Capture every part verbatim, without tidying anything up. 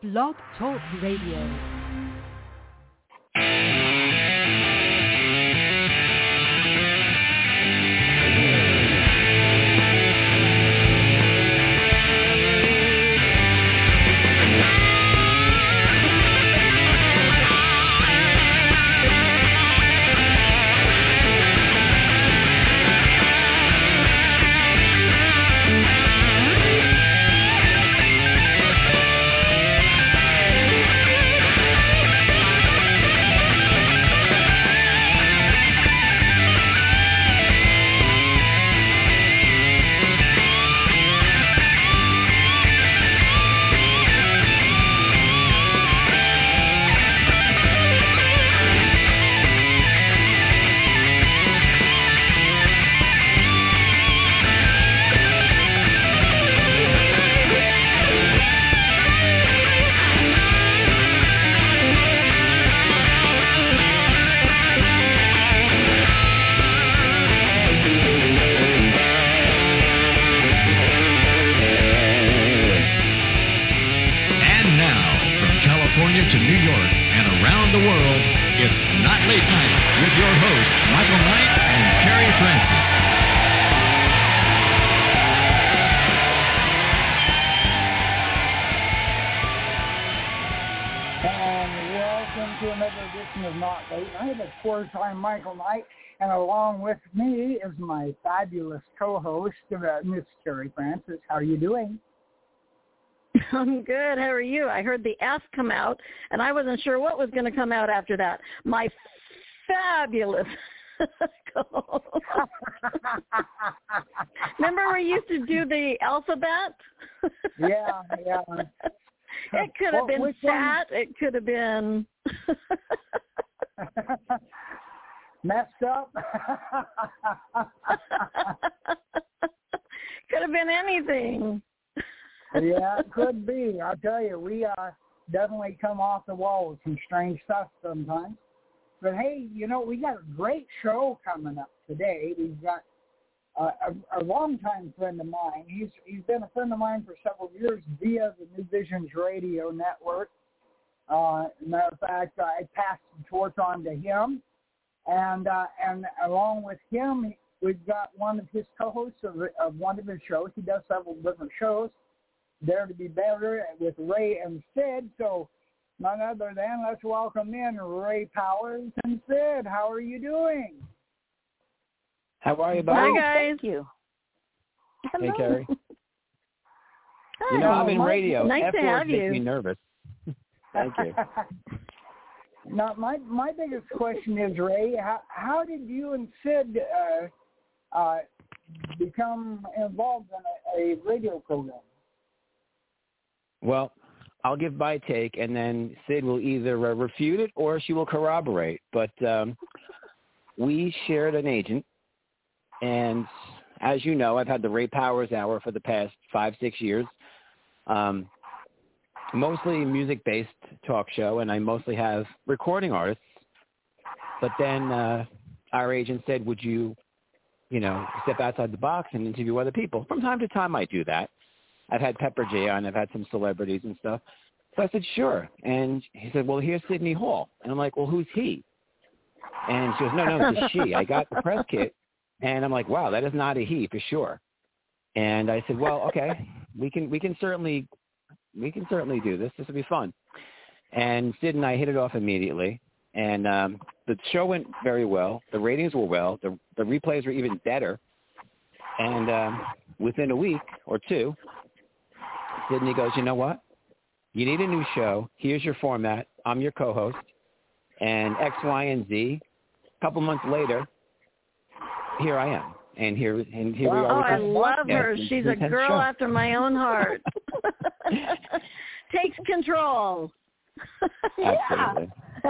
Blog Talk Radio. Michael Knight, and along with me is my fabulous co-host, uh, Miss Terry Francis. How are you doing? I'm good. How are you? I heard the F come out, and I wasn't sure what was going to come out after that. My fabulous co-host. Remember we used to do the alphabet? Yeah, yeah. It could have been fat. One? It could have been... Messed up. Could have been anything. Yeah, it could be. I'll tell you, we uh, definitely come off the wall with some strange stuff sometimes. But hey, you know, we got a great show coming up today. We've got uh, a, a longtime friend of mine. He's he's been a friend of mine for several years via the New Visions Radio Network. Uh, matter of fact, I passed the torch on to him. And uh, and along with him, we've got one of his co-hosts of, of one of his shows. He does several different shows, Dare to Be Better with Ray and Sid. So none other than let's welcome in Ray Powers and Sid. How are you doing? How are you, buddy? Hi, guys. Thank you. Hey, Terry. Hi. You know, I'm in radio. Nice F to have makes you. me nervous. Thank you. Now, my my biggest question is, Ray, how, how did you and Sid uh, uh, become involved in a, a radio program? Well, I'll give my take, and then Sid will either uh, refute it or she will corroborate. But um, we shared an agent, and as you know, I've had the Ray Powers Hour for the past five, six years. Um Mostly music-based talk show, and I mostly have recording artists. But then uh, our agent said, would you, you know, step outside the box and interview other people? From time to time I do that. I've had Pepper J on. I've had some celebrities and stuff. So I said, sure. And he said, well, here's Sydney Hall. And I'm like, well, who's he? And she goes, no, no, it's a she. I got the press kit. And I'm like, wow, that is not a he for sure. And I said, well, okay, we can we can certainly... we can certainly do this. This will be fun. And Sid and I hit it off immediately. And um, the show went very well. The ratings were well. The, the replays were even better. And um, within a week or two, Sydney goes, you know what? You need a new show. Here's your format. I'm your co-host. And X, Y, and Z. A couple months later, here I am. And here, and here wow. we are. Oh, with I this love podcast. her. She's a girl show. after my own heart. Takes control. Absolutely.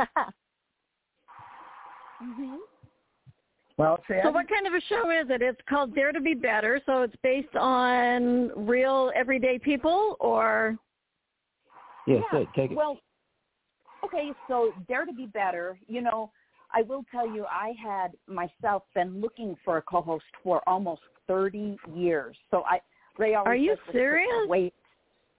mm-hmm. Well, see, so what kind of a show is it? It's called Dare to Be Better, so it's based on real everyday people, or? Yes, yeah. Sid, take it. Well, okay, so Dare to Be Better, you know, I will tell you, I had myself been looking for a co-host for almost thirty years. So I, Ray always Are you says, serious? Wait.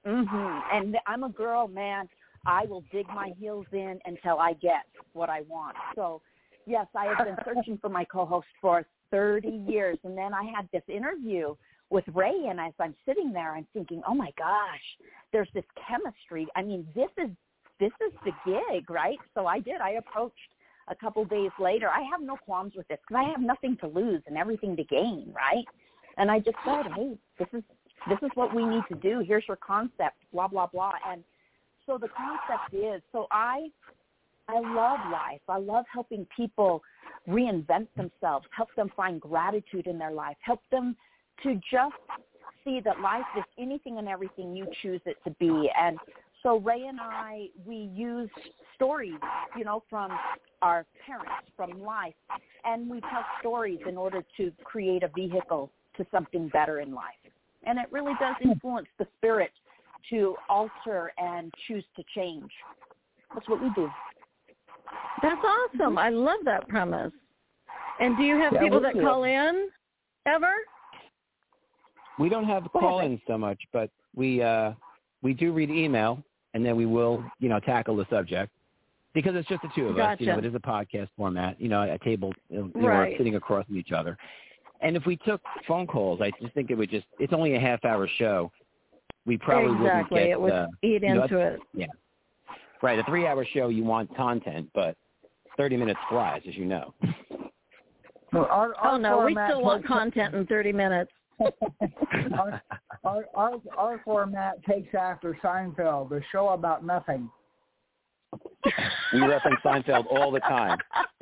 Mhm. And I'm a girl, man. I will dig my heels in until I get what I want. So, yes, I have been searching for my co-host for thirty years. And then I had this interview with Ray, and as I'm sitting there, I'm thinking, oh, my gosh, there's this chemistry. I mean, this is this is the gig, right? So I did. I approached a couple days later. I have no qualms with this because I have nothing to lose and everything to gain, right? And I just said, hey, this is this is what we need to do. Here's your concept, blah, blah, blah. And so the concept is, so I I love life. I love helping people reinvent themselves, help them find gratitude in their life, help them to just see that life is anything and everything you choose it to be. And so Ray and I, we use stories, you know, from our parents, from life, and we tell stories in order to create a vehicle to something better in life. And it really does influence the spirit to alter and choose to change. That's what we do. That's awesome. I love that premise. And do you have yeah, people that call in ever? We don't have call-ins so much, but we uh, we do read email, and then we will, you know, tackle the subject because it's just the two of gotcha. us. You know, it is a podcast format. You know, a table, you know, right. we're sitting across from each other. And if we took phone calls, I just think it would just. It's only a half-hour show. We probably exactly. wouldn't get. It would uh, eat you know, into it. Yeah. Right. A three-hour show, you want content, but thirty minutes flies, as you know. Well, our, our oh no, we format still want content in thirty minutes. our, our, our, our format takes after Seinfeld, a show about nothing. We reference Seinfeld all the time.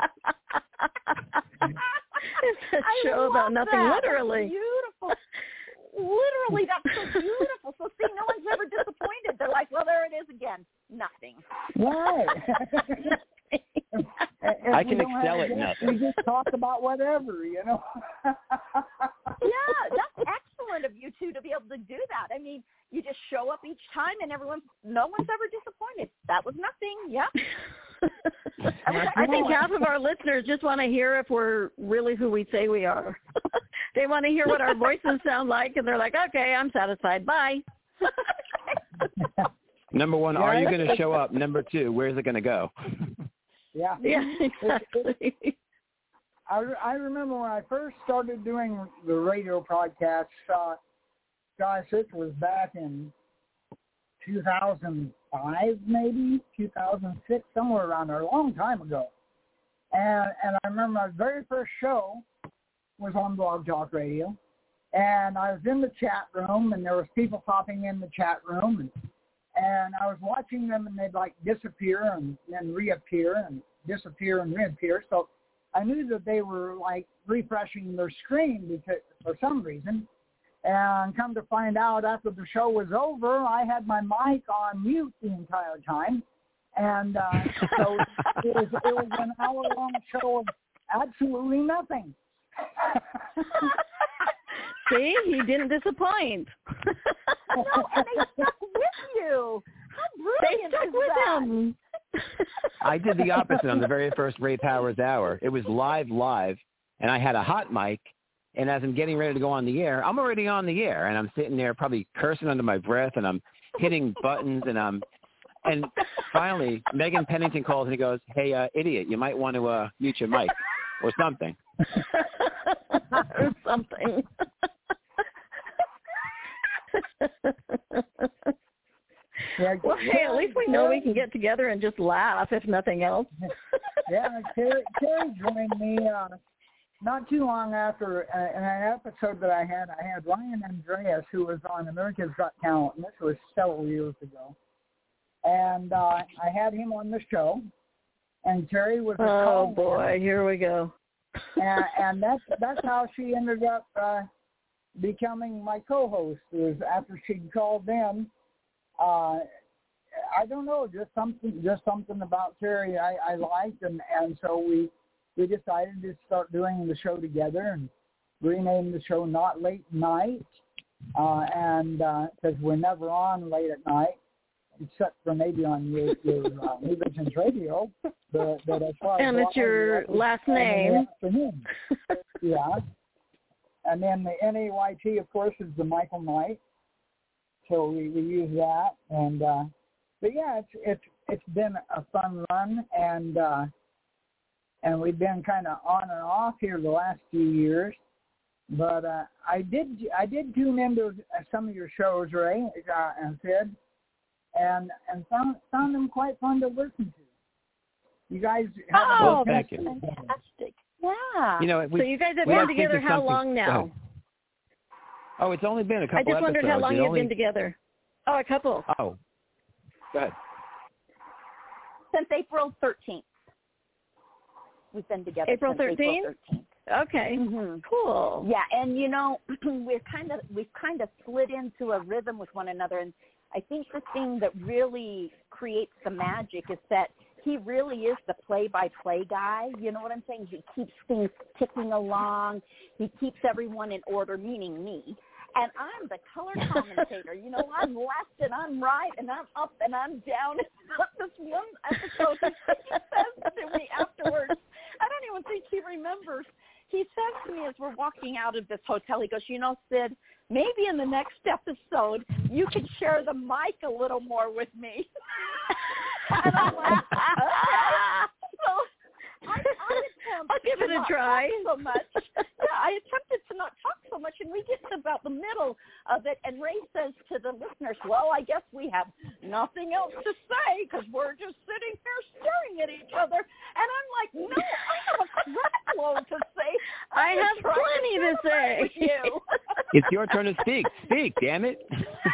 It's a show about nothing, that. literally. That's beautiful. Literally, that's so beautiful. So, see, no one's ever disappointed. They're like, well, there it is again. Nothing. Right. I can excel at nothing. We just talk about whatever, you know. Yeah, that's excellent of you two to be able to do that. I mean, you just show up each time, and everyone, no one's ever disappointed. That was nothing. Yep. I think half of our listeners just want to hear if we're really who we say we are. They want to hear what our voices sound like, and they're like, okay, I'm satisfied. Bye. Number one, are you going to show up? Number two, where's it going to go? Yeah. Yeah, exactly. It, it, I, I remember when I first started doing the radio broadcasts, uh, gosh, it was back in two thousand five, maybe, two thousand six, somewhere around there, a long time ago. And and I remember my very first show was on Blog Talk Radio. And I was in the chat room, and there was people popping in the chat room, and And I was watching them, and they'd, like, disappear and then reappear and disappear and reappear. So I knew that they were, like, refreshing their screen because, for some reason. And come to find out, after the show was over, I had my mic on mute the entire time. And uh, so it was, it was an hour-long show of absolutely nothing. See, he didn't disappoint. No, and they stuck with you. How brilliant They stuck is with that? him. I did the opposite on the very first Ray Powers Hour. It was live, live, and I had a hot mic, and as I'm getting ready to go on the air, I'm already on the air, and I'm sitting there probably cursing under my breath, and I'm hitting buttons, and I'm, and finally, Megan Pennington calls, and he goes, hey, uh, idiot, you might want to uh, mute your mic, or something. or something. Yeah, well, hey, at least we know we can get together and just laugh, if nothing else. Yeah, Terry, Terry joined me uh, not too long after uh, in an episode that I had. I had Ryan Andreas, who was on America's Got Talent, and this was several years ago. And uh, I had him on the show, and Terry was a Oh, call boy, here we go. and, and that's that's how she ended up uh, becoming my co-host. Was after she'd called in. Uh, I don't know, just something, just something about Terry I, I liked, and, and so we we decided to start doing the show together and renamed the show Not Late Night, uh, and because uh, we're never on late at night, except for maybe on your, your uh, New Visions Radio, but, but as far and as it's your last name. Yeah, and then the N A Y T, of course, is the Michael Knight. so we, we use that. And uh, but yeah, it's it's it's been a fun run, and uh, and we've been kind of on and off here the last few years. But uh, I did I did tune into some of your shows, Ray uh, and Sid, and and found found them quite fun to listen to. You guys have oh, a thank that's you. fantastic. Yeah. You know, we, so you guys have we been like to think together of how something- long now? Oh, it's only been a couple I just wondered episodes. how long It you've only, been together. Oh, a couple. Oh, go ahead. Since April thirteenth. We've been together April since thirteenth? April thirteenth. Okay. Mm-hmm. Cool. Yeah, and you know, we're kind of we've kind of slid into a rhythm with one another, and I think the thing that really creates the magic is that he really is the play-by-play guy. You know what I'm saying? He keeps things ticking along. He keeps everyone in order, meaning me. And I'm the color commentator. You know, I'm left and I'm right and I'm up and I'm down. This one episode, he says to me afterwards, I don't even think he remembers. He says to me as we're walking out of this hotel, he goes, you know, Sid, maybe in the next episode you could share the mic a little more with me. And I'm like, okay. So I, I attempted I'll give to it a not try. talk so much. Yeah, I attempted to not talk so much, and we get to about the middle of it, and Ray says to the listeners, well, I guess we have nothing else to say because we're just sitting here staring at each other. And I'm like, no, I have a crap load to say. I have plenty to say. With you. It's your turn to speak. Speak, damn it.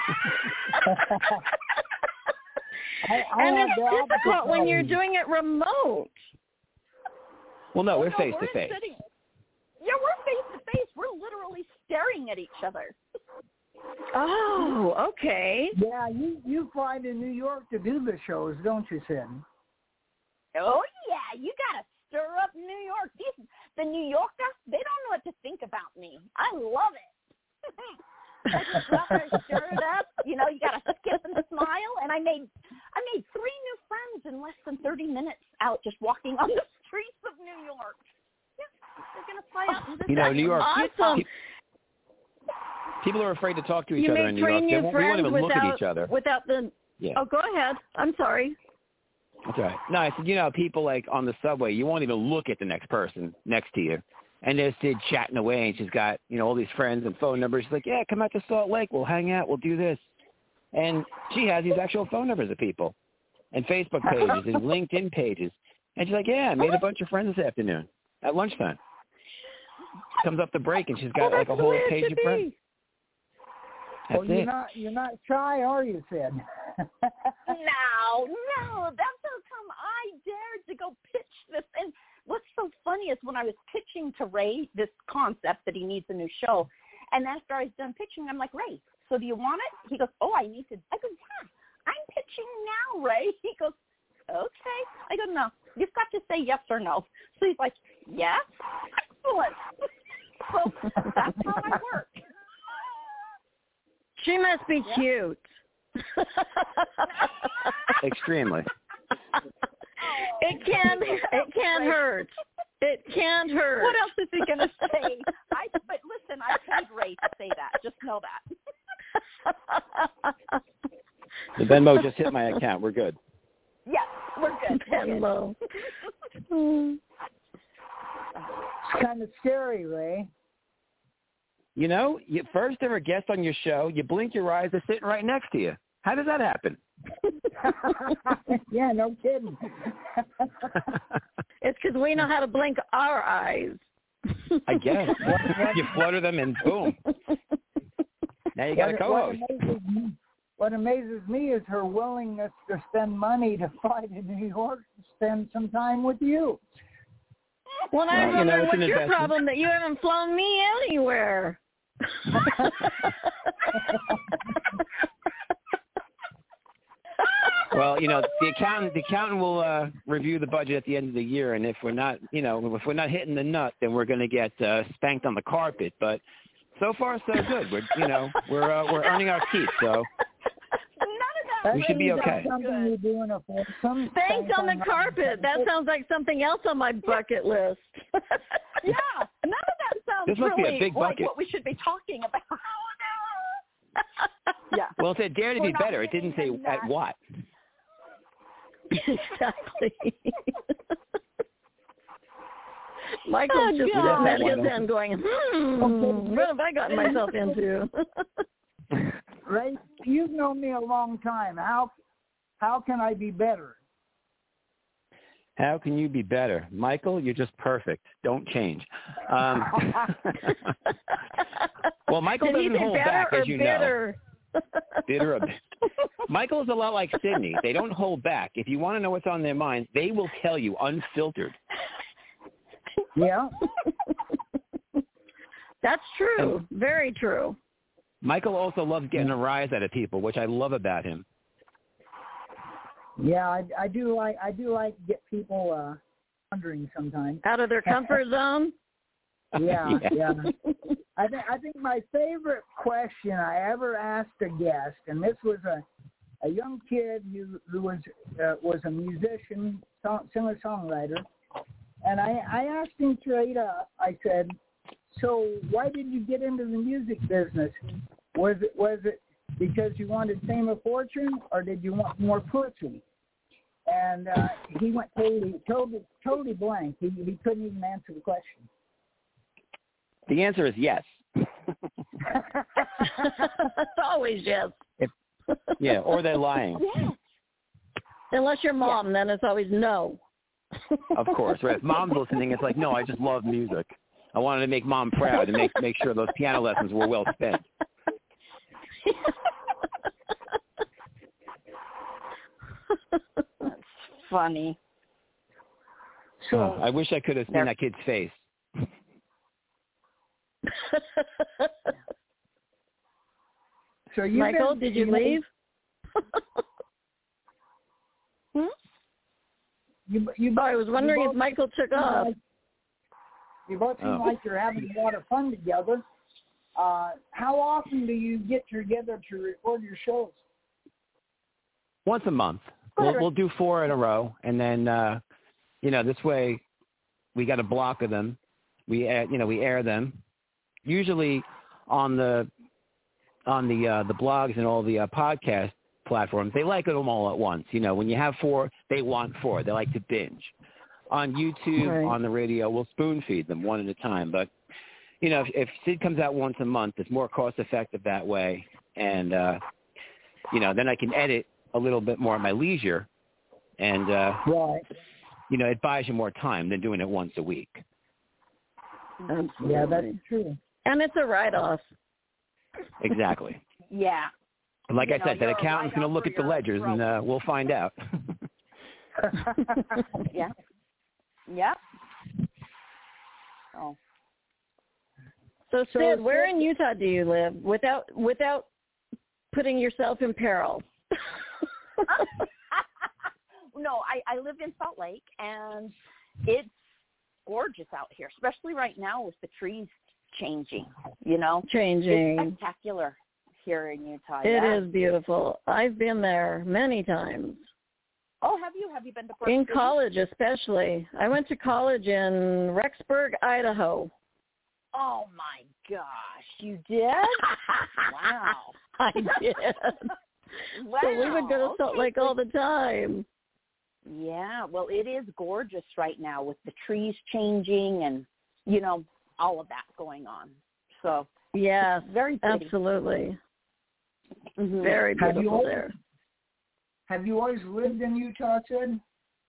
I, I And have it's the opposite difficult when you're problem. doing it remote. Well, no, we're no, face we're to face. sitting- Yeah, we're face to face. We're literally staring at each other. Oh, okay. Yeah, you you fly to New York to do the shows, don't you, Sid? Oh, yeah, you got to stir up New York. These, the New Yorkers, they don't know what to think about me. I love it. I just love her, stir it up. You know, you got to skip and smile. And I made I made three new friends in less than thirty minutes out just walking on the streets of New York. Yeah, they're going to fly out and visit. You know, New York. Awesome. pe- People are afraid to talk to each You other may in New York. train They new won't, we won't friends even look without, at each other. without the... Yeah. Oh, go ahead. I'm sorry. That's right. No, I said, you know, people like on the subway, you won't even look at the next person next to you. And there's Sid chatting away, and she's got, you know, all these friends and phone numbers. She's like, yeah, come out to Salt Lake. We'll hang out. We'll do this. And she has these actual phone numbers of people and Facebook pages and LinkedIn pages. And she's like, yeah, I made a bunch of friends this afternoon at lunchtime. Comes up the break, and she's got oh, like a that's the whole way it page should of friends. be. That's well, you're it. not you're not shy, are you, Sid? No, no, that's how come I dared to go pitch this. And what's so funny is when I was pitching to Ray this concept that he needs a new show, and after I was done pitching, I'm like, Ray, so do you want it? He goes, oh, I need to. I go, yeah, I'm pitching now, Ray. He goes, okay. I go, no, you've got to say yes or no. So he's like, yes, excellent. So that's how I work. She must be Yeah. cute. Extremely. It can't. It can't hurt. It can't hurt. What else is he going to say? I, but listen, I paid Ray to say that. Just know that. The Venmo just hit my account. We're good. Yes, we're good. We're good. Hello. It's kind of scary, Ray. You know, you first ever guest on your show, you blink your eyes, they're sitting right next to you. How does that happen? Yeah, no kidding. It's because we know how to blink our eyes. I guess. You flutter them and boom. Now you got a what, co-host. what amazes me, what amazes me is her willingness to spend money to fly to New York to spend some time with you. Well, I Well, you wonder know, it's what's an your investment. problem that you haven't flown me anywhere. Well, you know, the accountant the accountant will uh, review the budget at the end of the year, and if we're not, you know, if we're not hitting the nut, then we're going to get uh, spanked on the carpet. But so far, so good. We're, you know, we're uh, we're earning our keep, so None of that. we should be okay. Something you do in a foursome. Thanks on the carpet. That sounds like something else on my bucket list. Yeah, none of that sounds This must be a really big like bucket. what we should be talking about. Yeah. Well, it said dare to We're be not better. It didn't say getting at that. what. Exactly. Michael's Oh, just God. sitting at his end going, hmm, what have I gotten myself into? Ray, you've known me a long time. How how can I be better? How can you be better? Michael, you're just perfect. Don't change. Um, well, Michael Did he doesn't say hold better back, or as you bitter? know. Bitter or bitter. Michael is a lot like Sydney. They don't hold back. If you want to know what's on their minds, they will tell you unfiltered. Yeah. That's true. Very true. Michael also loves getting a rise out of people, which I love about him. Yeah, I, I do like I do like to get people uh, wondering sometimes. Out of their comfort zone? Yeah, Yeah. yeah. I think I think my favorite question I ever asked a guest, and this was a a young kid who who was uh, was a musician, song, singer songwriter, and I I asked him straight up. I said, "So why did you get into the music business? Was it was it because you wanted fame or fortune, or did you want more pussy?" And uh, he went totally totally totally blank. He he couldn't even answer the question. The answer is yes. It's always yes. If, yeah, or they're lying. Yeah. Unless you're mom, yeah. Then it's always no. Of course, right. If mom's listening, it's like, no, I just love music. I wanted to make mom proud and make make sure those piano lessons were well spent. That's funny. So oh, I wish I could have seen that kid's face. So you Michael, been, did you, you leave? hmm? You, you, oh, I was wondering both, if Michael took off. Like, you both seem oh. like you're having a lot of fun together. Uh, how often do you get together to record your shows? Once a month. We'll, we'll do four in a row, and then uh, you know, this way we got a block of them. We air, you know we air them usually on the on the uh, the blogs and all the uh, podcast platforms. They like them all at once. You know, when you have four, they want four. They like to binge. On YouTube, right. on the radio, we'll spoon feed them one at a time. But you know, if, if Sid comes out once a month, it's more cost effective that way, and uh, you know, then I can edit a little bit more at my leisure, and uh, right. you know, it buys you more time than doing it once a week. Absolutely. Yeah, that's true. And it's a write-off. Exactly. Yeah. Like you I know, said, that accountant's going to look at the ledgers, and uh, we'll find out. yeah. Yeah. Oh. So, So, Sid, where Sid, in Utah do you live without without putting yourself in peril? No, I, I live in Salt Lake, and it's gorgeous out here, especially right now with the trees changing, you know. Changing. It's spectacular here in Utah. It yeah. is beautiful. I've been there many times. Oh, have you? Have you been to Park In City? college, especially. I went to college in Rexburg, Idaho. Oh, my gosh. You did? Wow. I did. Wow. So we would go to Salt okay. Lake all the time. Yeah, well, it is gorgeous right now with the trees changing and, you know, all of that going on. So, yes, very pretty. Absolutely. Mm-hmm. Very have beautiful you always, there. Have you always lived in Utah, Sid?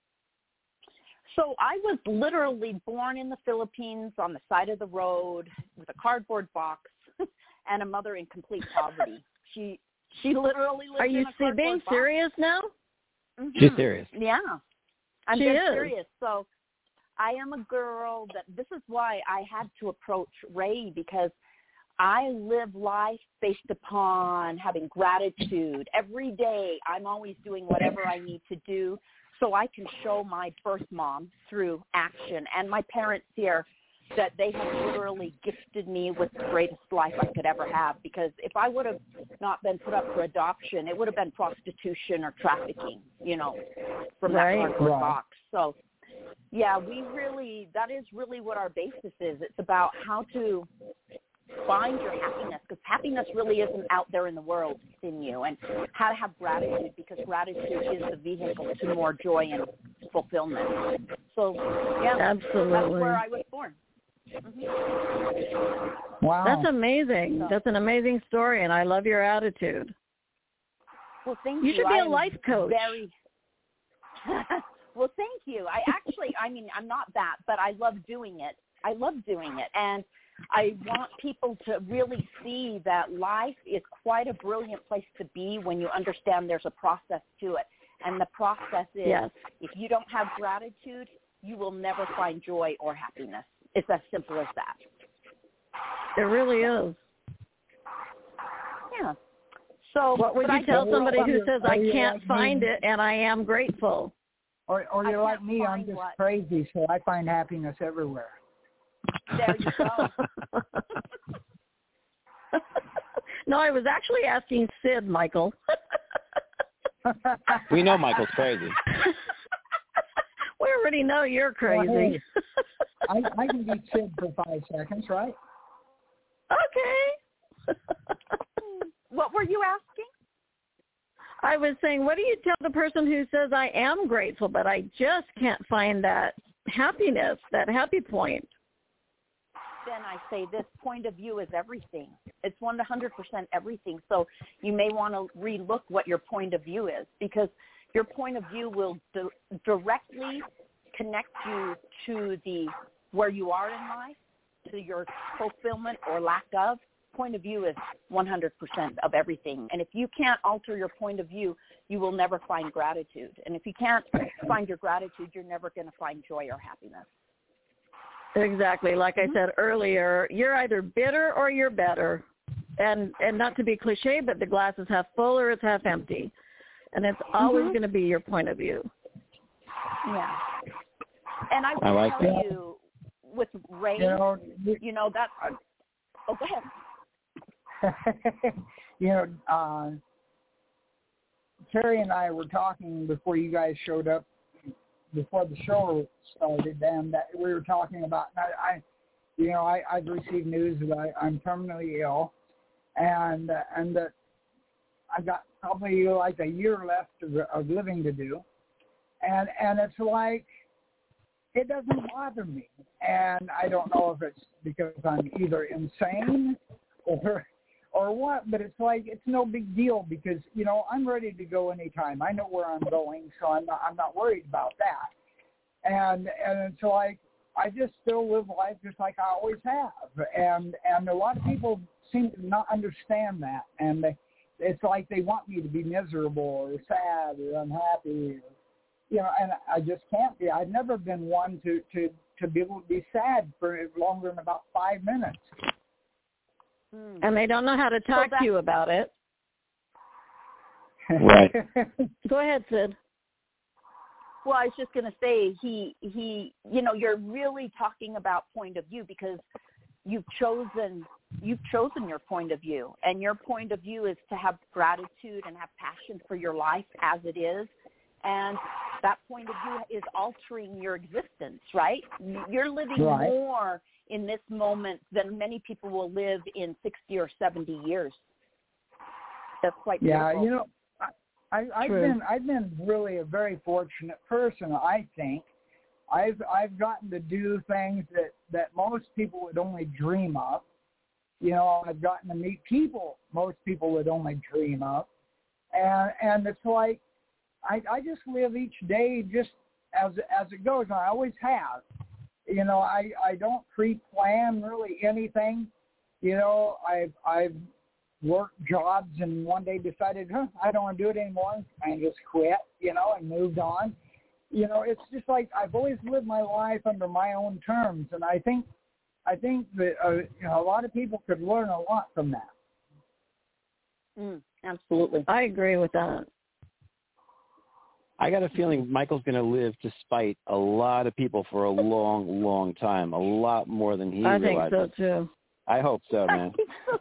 So I was literally born in the Philippines on the side of the road with a cardboard box and a mother in complete poverty. She she literally lived Are you in a cardboard being box. serious now? Mm-hmm. She's serious. Yeah. I'm She dead is. serious. So I am a girl that this is why I had to approach Ray, because I live life based upon having gratitude. Every day I'm always doing whatever I need to do so I can show my birth mom through action and my parents here that they have literally gifted me with the greatest life I could ever have, because if I would have not been put up for adoption, it would have been prostitution or trafficking, you know, from that Right. cardboard Right. box. So, yeah, we really, that is really what our basis is. It's about how to find your happiness, because happiness really isn't out there in the world, it's in you, and how to have gratitude, because gratitude is the vehicle to more joy and fulfillment. So, yeah, absolutely. That's where I was born. Mm-hmm. Wow. That's amazing. So, that's an amazing story, and I love your attitude. Well, thank you. You You should be I a life coach. Very... Well, thank you. I actually, I mean, I'm not that, but I love doing it. I love doing it. And I want people to really see that life is quite a brilliant place to be when you understand there's a process to it. And the process is, yes. if you don't have gratitude, you will never find joy or happiness. It's as simple as that. It really is. Yeah. So what would you I tell somebody who says, I can't like find me? it and I am grateful? Or, or you're I like me, I'm just what? crazy, so I find happiness everywhere. There you go. No, I was actually asking Sid, Michael. We know Michael's crazy. We already know you're crazy. Well, hey, I, I can be Sid for five seconds, right? Okay. What were you asking? I was saying, what do you tell the person who says, I am grateful, but I just can't find that happiness, that happy point? Then I say this point of view is everything. It's one hundred percent everything. So you may want to relook what your point of view is, because your point of view will di- directly connect you to the where you are in life, to your fulfillment or lack of. Point of view is one hundred percent of everything. And if you can't alter your point of view, you will never find gratitude. And if you can't find your gratitude, you're never going to find joy or happiness. Exactly. Like mm-hmm. I said earlier, you're either bitter or you're better. And and not to be cliche, but the glass is half full or it's half empty. And it's always mm-hmm. going to be your point of view. Yeah. And I will I like tell that. you, with rain, You know, you know that's – oh, go ahead. you know, uh, Terry and I were talking before you guys showed up, before the show started, and that we were talking about, I, I you know, I, I've received news that I, I'm terminally ill, and uh, and that I've got probably like a year left of, of living to do, and and it's like, it doesn't bother me, and I don't know if it's because I'm either insane or or what, but it's like, it's no big deal because, you know, I'm ready to go anytime. I know where I'm going, so I'm not, I'm not worried about that. And and it's like, I just still live life just like I always have. And and a lot of people seem to not understand that. And they, it's like they want me to be miserable or sad or unhappy. Or, you know, and I just can't be. I've never been one to, to, to be able to be sad for longer than about five minutes. And they don't know how to talk so to you about it. Right. Go ahead, Sid. Well, I was just going to say, he, he, you know, you're really talking about point of view because you've chosen, you've chosen your point of view, and your point of view is to have gratitude and have passion for your life as it is. And that point of view is altering your existence, right? You're living right. more in this moment than many people will live in sixty or seventy years. That's quite yeah, beautiful. you know, I, I've True. been I've been really a very fortunate person. I think I've I've gotten to do things that, that most people would only dream of. You know, I've gotten to meet people most people would only dream of, and and it's like I I just live each day just as as it goes. And I always have. You know, I, I don't pre-plan really anything. You know, I've, I've worked jobs and one day decided, huh, I don't want to do it anymore, and just quit, you know, and moved on. You know, it's just like I've always lived my life under my own terms, and I think I think that uh, you know, a lot of people could learn a lot from that. Mm, absolutely. I agree with that. I got a feeling Michael's going to live to spite a lot of people for a long, long time, a lot more than he I realizes. think so, too. I hope so, man.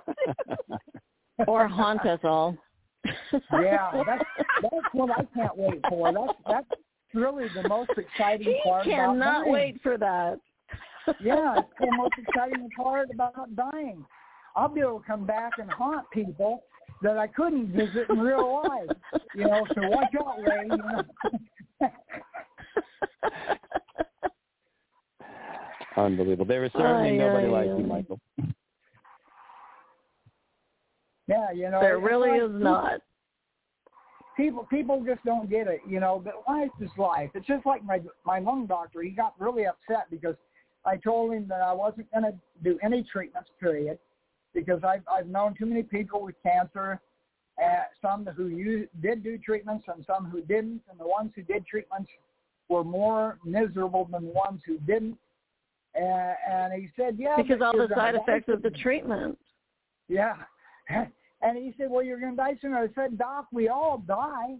Or haunt us all. Yeah, that's that's what I can't wait for. That's that's really the most exciting he part about dying. cannot wait for that. Yeah, it's the most exciting part about dying. I'll be able to come back and haunt people that I couldn't visit in real life. You know, so watch out, Ray. You know? Unbelievable. There is certainly oh, nobody yeah, like yeah. you, Michael. Yeah, you know. There really like is people, not. People, people just don't get it, you know. But life is life. It's just like my my lung doctor. He got really upset because I told him that I wasn't going to do any treatments, period, because I've I've known too many people with cancer, uh, some who used, did do treatments and some who didn't, and the ones who did treatments were more miserable than the ones who didn't. And, and he said, yeah. Because all the you're side gonna effects die of the soon. treatment. Yeah. And he said, well, you're going to die soon. I said, Doc, we all die.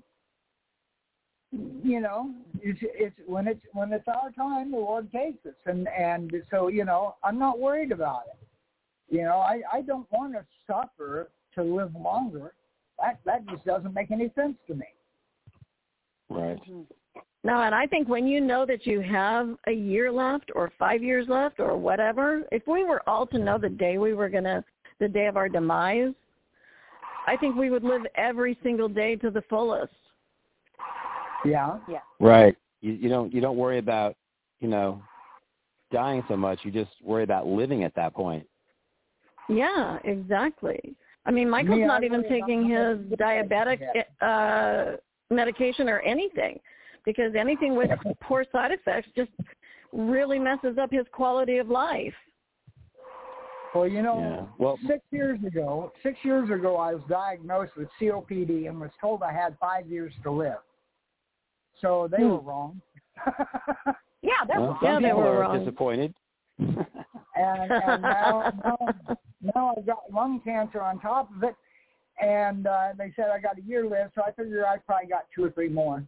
You know, it's, it's when it's when it's our time, the Lord takes us. And, and so, you know, I'm not worried about it. You know, I, I don't want to suffer to live longer. That, that just doesn't make any sense to me. Right. No, and I think when you know that you have a year left or five years left or whatever, if we were all to know the day we were going to, the day of our demise, I think we would live every single day to the fullest. Yeah. Yeah. Right. You, you don't you don't worry about, you know, dying so much. You just worry about living at that point. Yeah, exactly. I mean, Michael's Me, not I even worry taking about his diabetic uh, medication or anything, because anything with poor side effects just really messes up his quality of life. Well, you know, Yeah. Well, six years ago, six years ago, I was diagnosed with C O P D and was told I had five years to live. So they Hmm. were wrong. Yeah, they're well, wrong. some Yeah, they people were are wrong. disappointed. and and now, now, now I've got lung cancer on top of it. And uh, they said I got a year left, so I figure I probably got two or three more.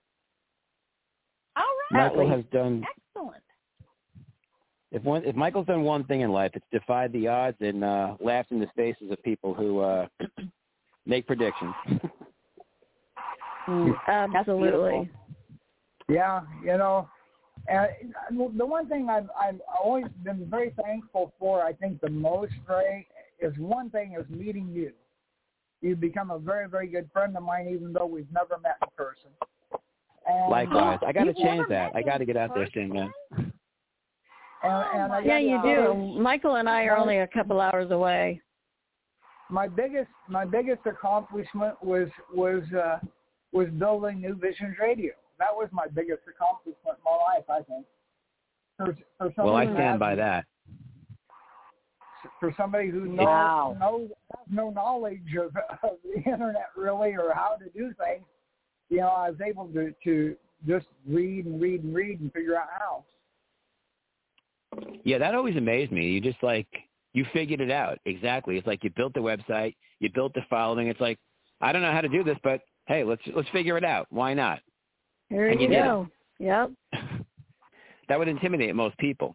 All right. Michael has done. Excellent. If one, if Michael's done one thing in life, it's defied the odds and uh, laughed in the faces of people who uh, make predictions. Mm, absolutely. Yeah, you know, and the one thing I've I've always been very thankful for, I think the most, Ray, is one thing is meeting you. You've become a very, very good friend of mine, even though we've never met in person. And, Likewise, I got to You've change never that. met I got to in get out there soon, man. and, and I Yeah, gotta you say, do. Michael and I are only a couple hours away. My biggest my biggest accomplishment was was uh, was building New Visions Radio. That was my biggest accomplishment in my life, I think. For, for Well, I somebody who stand has- by that. For somebody who knows, Wow. knows has no knowledge of, of the internet really, or how to do things, you know, I was able to, to just read and read and read and figure out how. Yeah, that always amazed me. You just like, you figured it out. Exactly. It's like you built the website, you built the following. It's like, I don't know how to do this, but hey, let's let's figure it out. Why not? Here And you you did go. Yep. That would intimidate most people.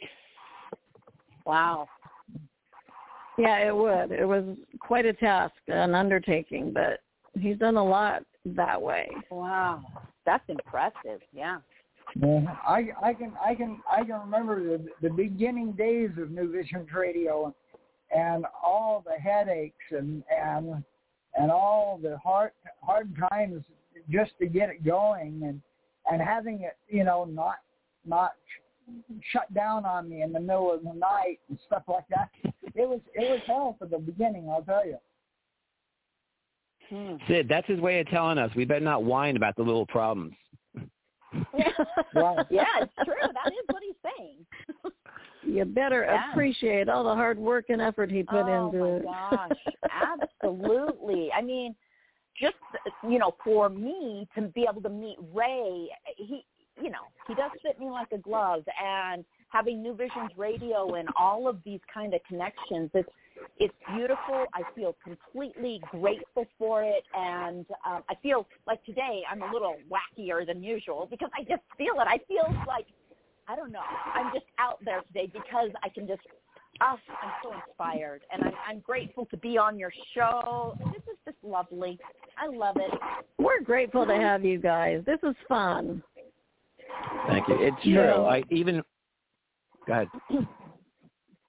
Wow. Yeah, it would. It was quite a task, an undertaking, but he's done a lot that way. Wow. That's impressive. Yeah. Yeah, I, I can I can I can remember the the beginning days of New Visions Radio, and all the headaches and and and all the hard hard times just to get it going, and and having it, you know, not not shut down on me in the middle of the night and stuff like that. It was it was hell for the beginning, I'll tell you. Hmm. Sid, that's his way of telling us we better not whine about the little problems. Right. Yeah, it's true. That is what he's saying. You better Yeah. appreciate all the hard work and effort he put oh, into my it. gosh. Absolutely. I mean, just, you know, for me to be able to meet Ray, he, you know, he does fit me like a glove. And having New Visions Radio and all of these kind of connections, it's, it's beautiful. I feel completely grateful for it. And um, I feel like today I'm a little wackier than usual because I just feel it. I feel like, I don't know, I'm just out there today because I can just, oh, I'm so inspired. And I'm, I'm grateful to be on your show. This is just lovely. I love it. We're grateful to have you guys. This is fun. Thank you. It's Yeah. true. I even, go ahead.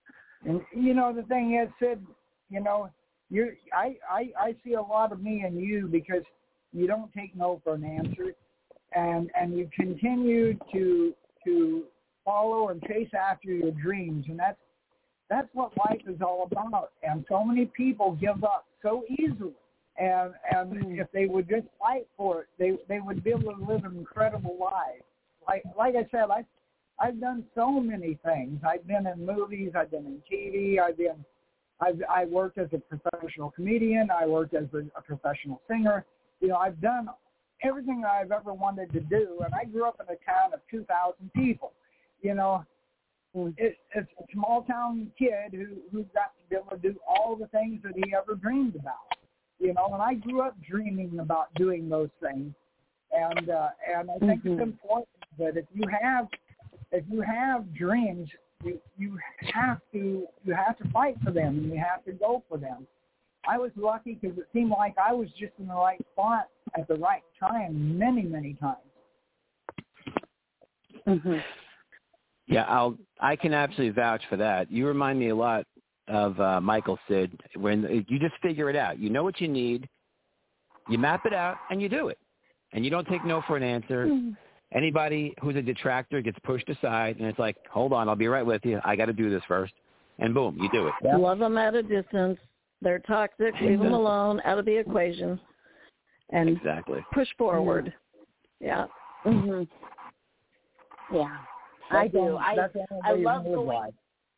And you know, the thing is, Sid, you know, you I, I I see a lot of me in you because you don't take no for an answer, and and you continue to to follow and chase after your dreams, and that's that's what life is all about. And so many people give up so easily. And and mm. if they would just fight for it, they they would be able to live an incredible life. Like like I said, I I've done so many things. I've been in movies, I've been in T V, I've been I've I worked as a professional comedian, I worked as a, a professional singer. You know, I've done everything I've ever wanted to do, and I grew up in a town of two thousand people. You know, it, it's a small town kid who who got to be able to do all the things that he ever dreamed about. You know, and I grew up dreaming about doing those things, and uh, and I think mm-hmm. it's important that if you have if you have dreams, you you have to you have to fight for them, and you have to go for them. I was lucky because it seemed like I was just in the right spot at the right time, many many times. Mm-hmm. Yeah, I'll I can absolutely vouch for that. You remind me a lot of uh, Michael, Sid, when you just figure it out. You know what you need, you map it out, and you do it. And you don't take no for an answer. Mm. Anybody who's a detractor gets pushed aside, and it's like, hold on, I'll be right with you. I got to do this first. And boom, you do it. Yeah. Love them at a distance. They're toxic. Leave them alone, out of the equation. And exactly. push forward. Yeah. Mm-hmm. Yeah, that's I do. All, I, I love going. Life.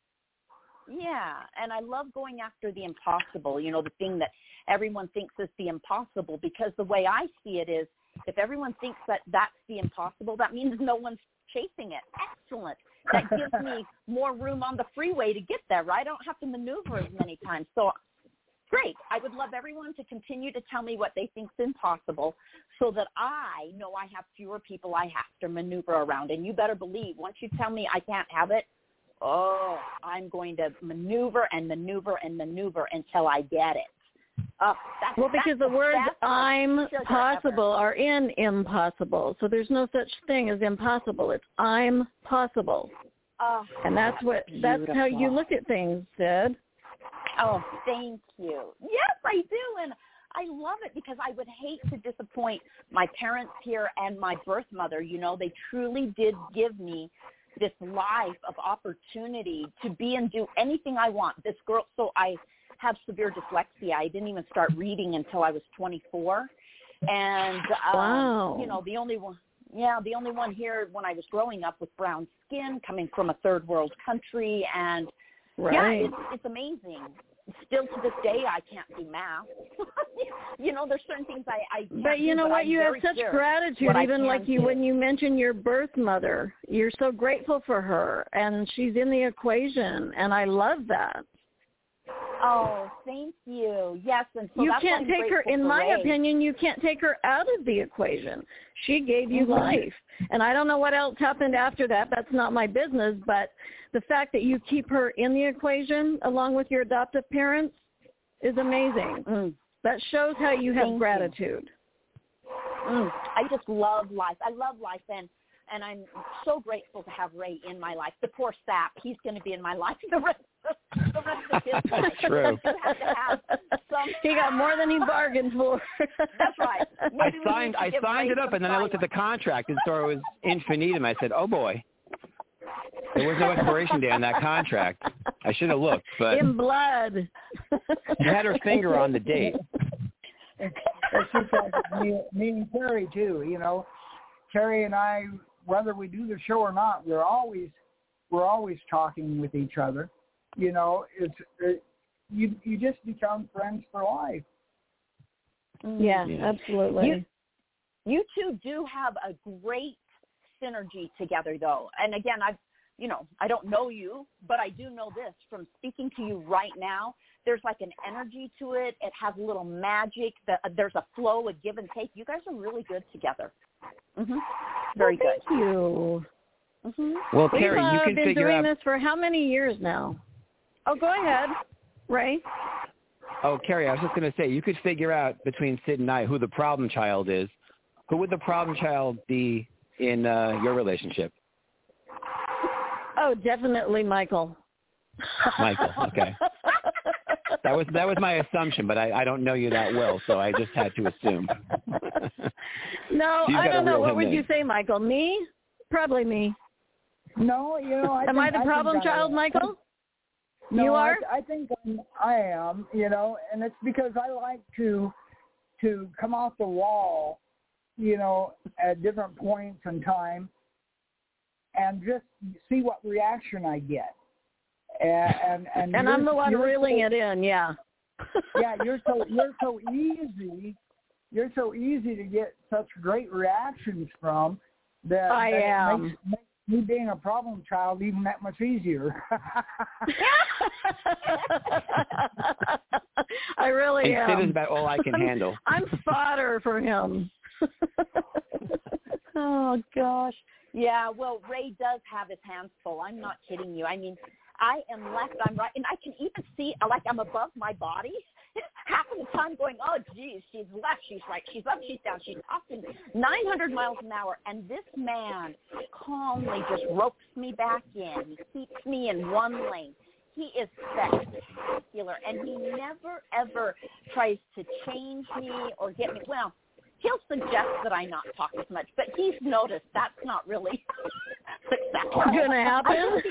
Yeah, and I love going after the impossible, you know, the thing that everyone thinks is the impossible, because the way I see it is if everyone thinks that that's the impossible, that means no one's chasing it. Excellent. That gives me more room on the freeway to get there, right? I don't have to maneuver as many times. So great. I would love everyone to continue to tell me what they think is impossible so that I know I have fewer people I have to maneuver around. And you better believe once you tell me I can't have it, oh, I'm going to maneuver and maneuver and maneuver until I get it. Uh, that's, well, because the, the words I'm possible ever. are in impossible. So there's no such thing as impossible. It's I'm possible. Oh, and that's what beautiful. That's how you look at things, Sid. Oh, thank you. Yes, I do. And I love it because I would hate to disappoint my parents here and my birth mother. You know, they truly did give me this life of opportunity to be and do anything I want. This girl, so I have severe dyslexia. I didn't even start reading until I was twenty-four. And, um, wow. you know, the only one, yeah, the only one here when I was growing up with brown skin, coming from a third world country. And, right. yeah, it's, it's amazing. Still to this day, I can't do math. You know, there's certain things I, I can't But you do, know but what? I'm You have very such sure gratitude, even like you do. when you mention your birth mother. You're so grateful for her, and she's in the equation, and I love that. Oh, thank you. Yes, and so you that's can't why I'm take her. In for my Ray. opinion, you can't take her out of the equation. She gave you mm-hmm. life, and I don't know what else happened after that. That's not my business. But the fact that you keep her in the equation along with your adoptive parents is amazing. Mm. That shows how you have Thank gratitude. You. Mm. I just love life. I love life, and and I'm so grateful to have Ray in my life. The poor sap, he's going to be in my life the rest of, the rest of his life. True. You have to have some... He got more than he bargained for. That's right. Maybe I signed I signed Ray it up, and then I looked at the contract and saw it was infinitum. I said, oh, boy. There was no expiration date on that contract. I should have looked, but in blood. She had her finger on the date. It's just like me, me and Terry too. You know, Terry and I, whether we do the show or not, we're always we're always talking with each other. You know, it's it, you you just become friends for life. Yeah, yeah. Absolutely. You, you two do have a great synergy together, though. And again, I've you know, I don't know you, but I do know this from speaking to you right now. There's like an energy to it. It has a little magic. There's a flow, a give and take. You guys are really good together. Mm-hmm. Very well, good. Thank you. Mm-hmm. Well, Terry, We've, uh, you can been figure doing out. this for how many years now? Oh, go ahead, Ray. Oh, Carrie, I was just going to say, you could figure out between Sid and I who the problem child is. Who would the problem child be in uh, your relationship? Oh, definitely Michael. Michael. Okay. That was that was my assumption, but I, I don't know you that well, so I just had to assume. No, She's I got a don't know. real What would name. you say, Michael? Me? Probably me. No, you know, I Am think, I the I problem think child, I, Michael? No, You are? I, I think I'm, I am, you know, and it's because I like to to come off the wall, you know, at different points in time, and just see what reaction I get. And and and, And I'm the one reeling so, it in, yeah. Yeah, you're so you're so easy. You're so easy to get such great reactions from that, I that am. It makes, makes me being a problem child even that much easier. I really and am. Sid is about all I can I'm, handle. I'm fodder for him. Oh, gosh. Yeah, well, Ray does have his hands full. I'm not kidding you. I mean, I am left, I'm right, and I can even see, like, I'm above my body half of the time going, oh, geez, she's left, she's right, she's up, she's down, she's talking nine hundred miles an hour, and this man calmly just ropes me back in. He keeps me in one lane. He is spectacular, and he never, ever tries to change me or get me, well, he'll suggest that I not talk as much, but he's noticed that's not really successful. Going to happen?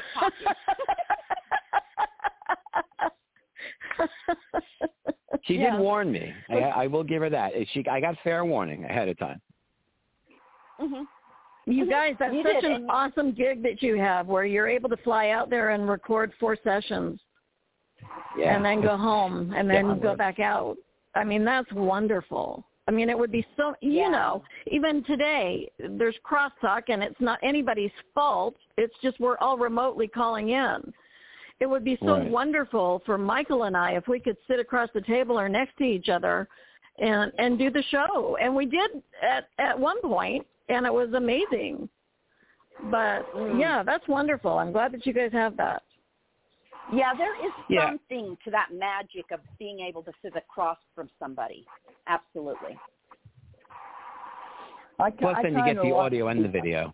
She Yeah. did warn me. I, I will give her that. She, I got fair warning ahead of time. Mm-hmm. You guys, that's You such did, an and- awesome gig that you have where you're able to fly out there and record four sessions Yeah. and then go home and then Yeah. go back out. I mean, that's wonderful. I mean, it would be so, you Yeah. know, even today, there's crosstalk and it's not anybody's fault. It's just we're all remotely calling in. It would be so Right. wonderful for Michael and I if we could sit across the table or next to each other and, and do the show. And we did at, at one point, and it was amazing. But, Mm. yeah, that's wonderful. I'm glad that you guys have that. Yeah, there is Yeah. something to that magic of being able to sit across from somebody. Absolutely. I, Plus, I then you get kinda the like- audio and the video.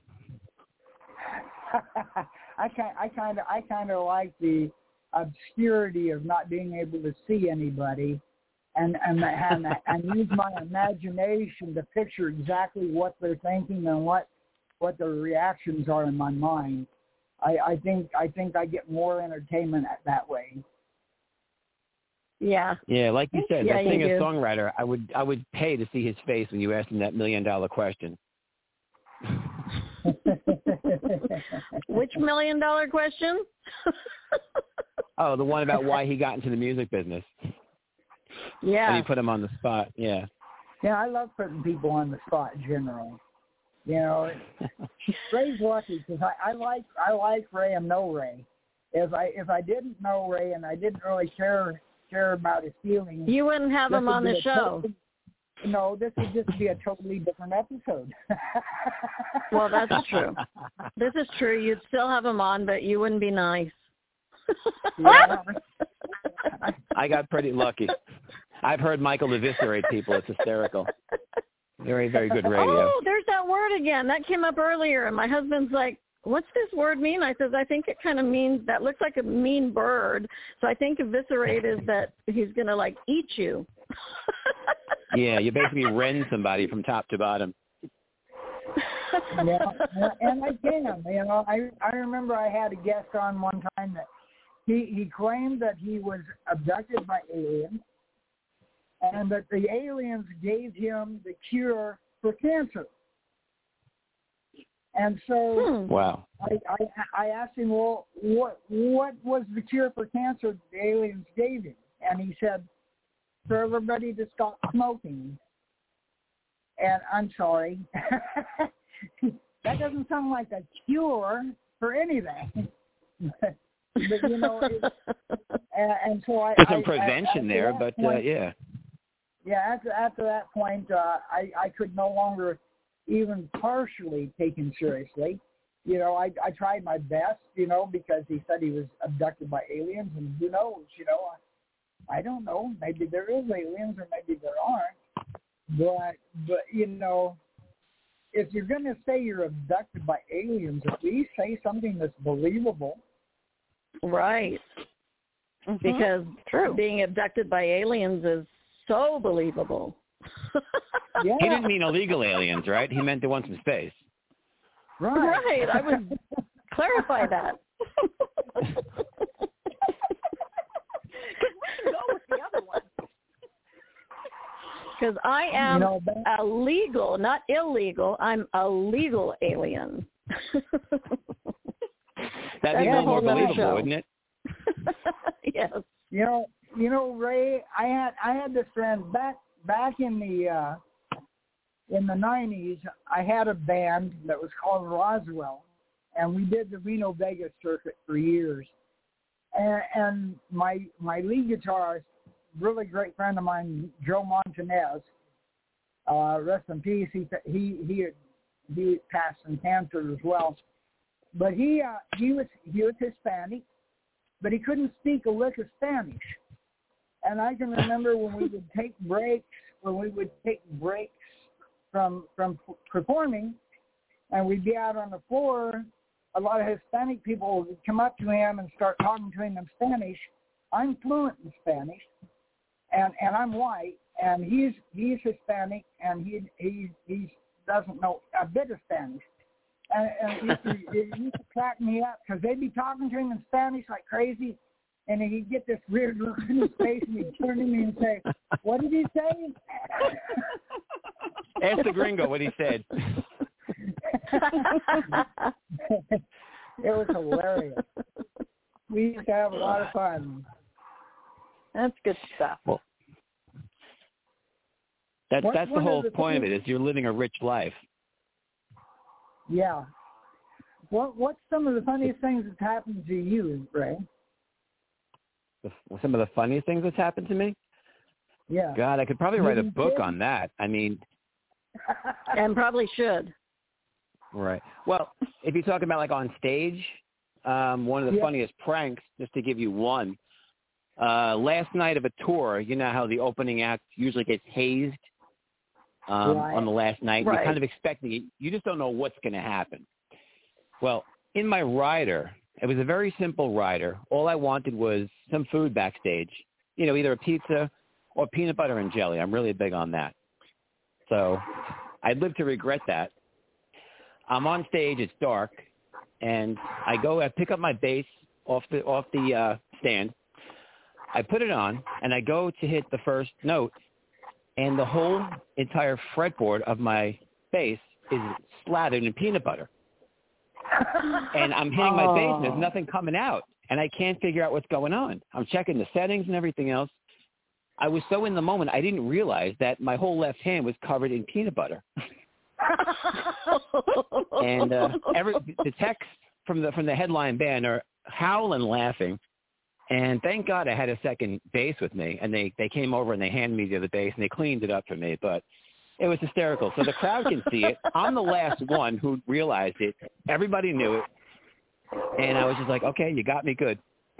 I kind, I kind of, I kind of like the obscurity of not being able to see anybody, and and and, and use my imagination to picture exactly what they're thinking and what what their reactions are in my mind. I, I think I think I get more entertainment that way. Yeah. Yeah, like you said, Yeah, that you singer do. songwriter, I would I would pay to see his face when you asked him that million dollar question. Which million dollar question? Oh, the one about why he got into the music business. And Yeah. you put him on the spot. Yeah. Yeah, I love putting people on the spot generally. You know, Ray's lucky because I, I like I like Ray and know Ray. If I if I didn't know Ray and I didn't really care care about his feelings, You wouldn't have this him would on be the a show. Totally, no, this would just be a totally different episode. Well, that's true. This is true. You'd still have him on, but you wouldn't be nice. Yeah. I got pretty lucky. I've heard Michael eviscerate people. It's hysterical. Very, very good radio. Oh, there's that word again. That came up earlier, and my husband's like, what's this word mean? I says, I think it kind of means, that looks like a mean bird. So I think eviscerate is that he's going to, like, eat you. Yeah, you basically rend somebody from top to bottom. Yeah, and I can. You know, I I remember I had a guest on one time that he he claimed that he was abducted by aliens, and that the aliens gave him the cure for cancer. And so Hmm. Wow. I, I I asked him, well, what what was the cure for cancer that the aliens gave him? And he said, for everybody to stop smoking. And I'm sorry, that doesn't sound like a cure for anything. but, but you know, it, and, and so I There's some I- prevention I, there, that but point, uh, yeah. yeah, after after that point, uh, I I could no longer even partially take him seriously. You know, I I tried my best, you know, because he said he was abducted by aliens, and who knows, you know, I, I don't know. Maybe there is aliens, or maybe there aren't. But but you know, if you're going to say you're abducted by aliens, at least say something that's believable. Right. Mm-hmm. Because True. being abducted by aliens is so believable. Yeah. He didn't mean illegal aliens, right? He meant the ones from space. Right. Right. I would clarify that. Go with the other one. Because I am You know, that- a legal, not illegal. I'm a legal alien. That'd be That's a a little more whole nother believable, show. wouldn't it? Yes. You know, you know, Ray. I had I had this friend back back in the uh, in the nineties. I had a band that was called Roswell, and we did the Reno Vegas circuit for years. And, and my my lead guitarist, really great friend of mine, Joe Montanez. Uh, rest in peace. He he he he passed from cancer as well. But he uh, he was he was Hispanic, but he couldn't speak a lick of Spanish. And I can remember when we would take breaks, when we would take breaks from from performing, and we'd be out on the floor. A lot of Hispanic people would come up to him and start talking to him in Spanish. I'm fluent in Spanish, and and I'm white, and he's he's Hispanic, and he he he doesn't know a bit of Spanish. And, and it, used to, it used to crack me up because they'd be talking to him in Spanish like crazy, and then he'd get this weird look in his face, and he'd turn to me and say, "What did he say?" Ask the gringo what he said. It was hilarious. We used to have a lot of fun. That's good stuff. Well, that, What- that's the one of whole the point of things- it, is you're living a rich life. Yeah. What What's some of the funniest things that's happened to you, Ray? The, some of the funniest things that's happened to me? Yeah. God, I could probably write a Maybe book kid? on that. I mean, And probably should. right. Well, if you talk about like on stage, um, one of the Yeah. funniest pranks, just to give you one, uh, last night of a tour, you know how the opening act usually gets hazed um, Right. on the last night. Right. You're kind of expecting it. You just don't know what's going to happen. Well, in my rider, it was a very simple rider. All I wanted was some food backstage, you know, either a pizza or peanut butter and jelly. I'm really big on that. So I'd live to regret that. I'm on stage. It's dark. And I go, I pick up my bass off the off the uh, stand. I put it on, and I go to hit the first note, and the whole entire fretboard of my bass is slathered in peanut butter. And I'm hitting my bass, and there's nothing coming out, and I can't figure out what's going on. I'm checking the settings and everything else. I was so in the moment, I didn't realize that my whole left hand was covered in peanut butter. And uh, every the techs from the from the headline band are howling laughing. And thank God I had a second bass with me, and they, they came over and they handed me the other bass, and they cleaned it up for me. But it was hysterical. So the crowd can see it. I'm the last one who realized it. Everybody knew it. And I was just like, okay, you got me good.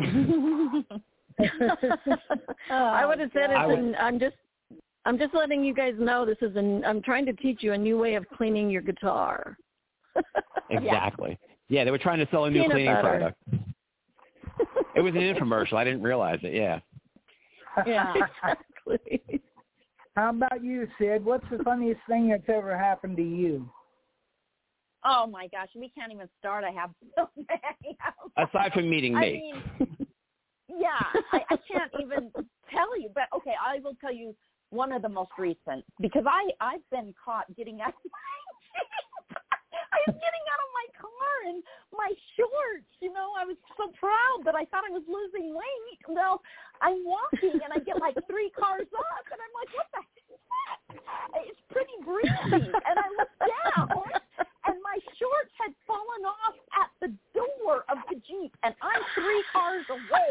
I would have said I it's would- an, I'm just I'm just letting you guys know this is an I'm trying to teach you a new way of cleaning your guitar. Exactly. Yeah, they were trying to sell a new Peanut cleaning butter. product. It was an infomercial. I didn't realize it, yeah. Yeah, exactly. How about you, Sid? What's the funniest thing that's ever happened to you? Oh my gosh, we can't even start. I have so many. Aside from meeting I me. mean, yeah, I, I can't even tell you. But okay, I will tell you one of the most recent, because I I've been caught getting out of my I was getting out of my car in my shorts. You know, I was so proud that I thought I was losing weight. Well, I'm walking and I get like three cars up, and I'm like, what the heck? It's pretty breezy, and I look down, and my shorts had fallen off at the door of the Jeep, and I'm three cars away.